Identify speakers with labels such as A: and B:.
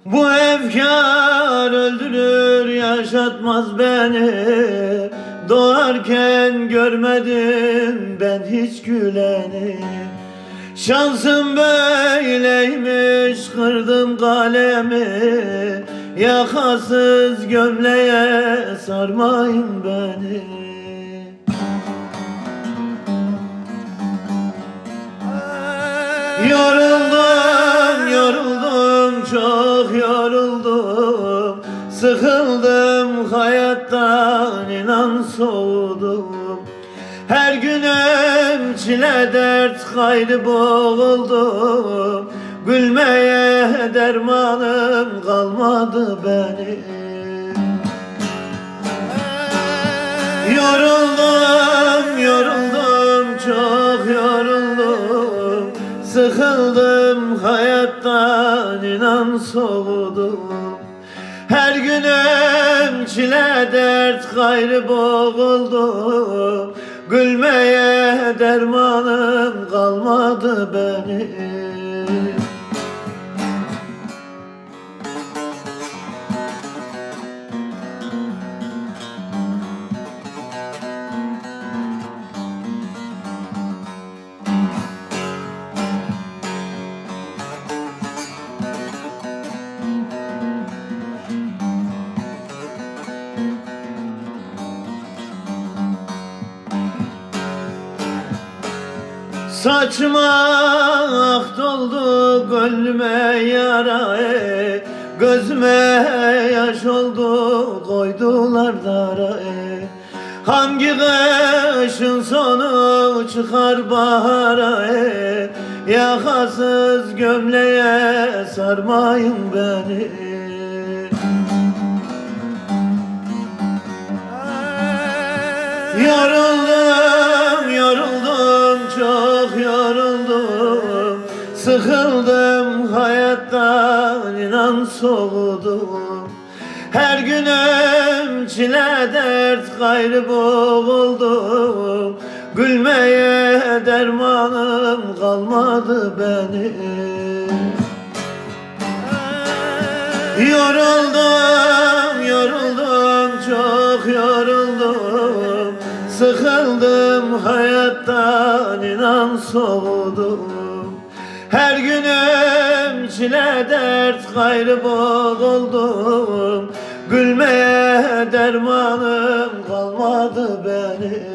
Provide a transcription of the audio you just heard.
A: Bu efkar öldürür yaşatmaz beni. Doğarken görmedim ben hiç güleni. Şansım böyleymiş kırdım kalemi. Yakasız gömleğe sarmayın beni. Yoruldum, yoruldum, çok yoruldum. Sıkıldım hayattan, inan soğudum. Her günüm çile dert gayrı boğuldum. Gülmeye dermanım kalmadı benim. Yoruldum, yoruldum, çok yoruldum. Sıkıldım hayattan, inan soğudum. Her günüm çile dert gayrı boğuldum. Gülmeye dermanım kalmadı benim. Saçıma ak doldu gönlüme yara, gözüme yaş oldu koydular dara. Hangi kışın sonu çıkar bahara, yakasız gömleğe sarmayın beni. Yoruldum, yoruldum, çok yoruldum. Sıkıldım hayattan, inan soğudum. Her günüm çile dert gayrı boğuldum. Gülmeye dermanım kalmadı benim. Yoruldum, yoruldum, çok yoruldum. Sıkıldım hayattan, inan soğudum. Her günüm çile dert gayrı boğuldum. Gülmeye dermanım kalmadı benim.